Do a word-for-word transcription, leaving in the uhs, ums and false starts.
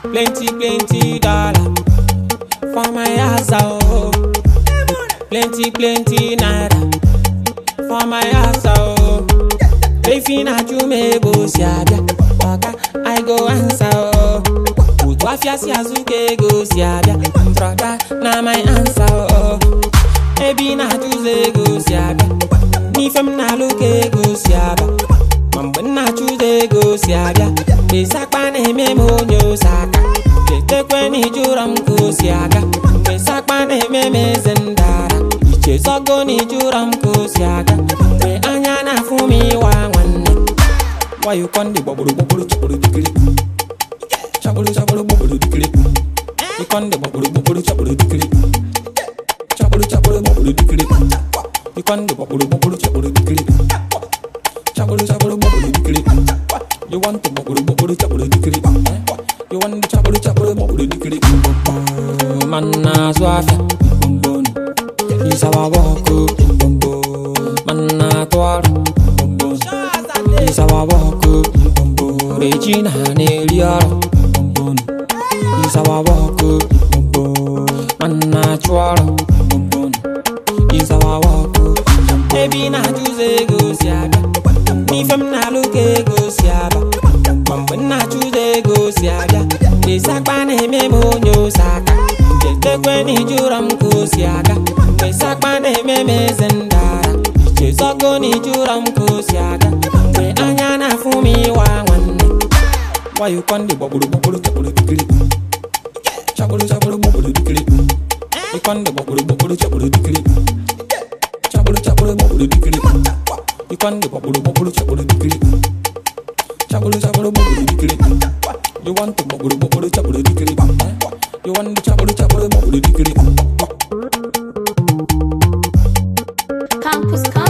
Plenty, plenty dollar for my house, oh. Plenty, plenty naira for my house, oh. If you not you may boss ya, okay, I go answer, oh. Put off your siazuke go siabia, brother, na my answer, oh. Maybe not you say go siabia, ni fem na look go siabia. Mambo na you say go siabia, be sakpa ne me monyo saka. Te kweni juram go siaga, be sakpa ne me me zendara. Iche sogo ni juram go siaga, be anya na fumi wa wane. Why you conde bubble bubble chapulu dikiri? Chapulu chapulu bubble dikiri. You conde bubble bubble chapulu dikiri. Chapulu chapulu bubble dikiri. You conde bubble bubble chapulu dikiri. Chapulu chapulu bubble dikiri. You want to bubble bubble chapulu dikiri. You want the chapulu chapulu bubble dikiri. Man na swafia. He's our walk. Man na twirl. He's our walk. Regina Neliaro. He's our walk. Man natural. He's our walk. Baby na choose go siaba. Me fem na look go siaba. Mambo na choose go siaba. Be sakpa ne me monyo saka. Te kweni juram go siaga. Be sakpa ne me me zendara. Iche sogo ni juram go siaga. Be anya na fumi wa wane. Why you conde bubble bubble chapulu dikiri? Chapulu chapulu bubble dikiri. You conde bubble bubble chapulu dikiri. Chapulu chapulu bubble dikiri. You conde bubble bubble chapulu dikiri. Chapulu chapulu bubble dikiri. You want to bubble bubble chapulu dikiri? You want the chapulu chapulu bubble dikiri? Campus.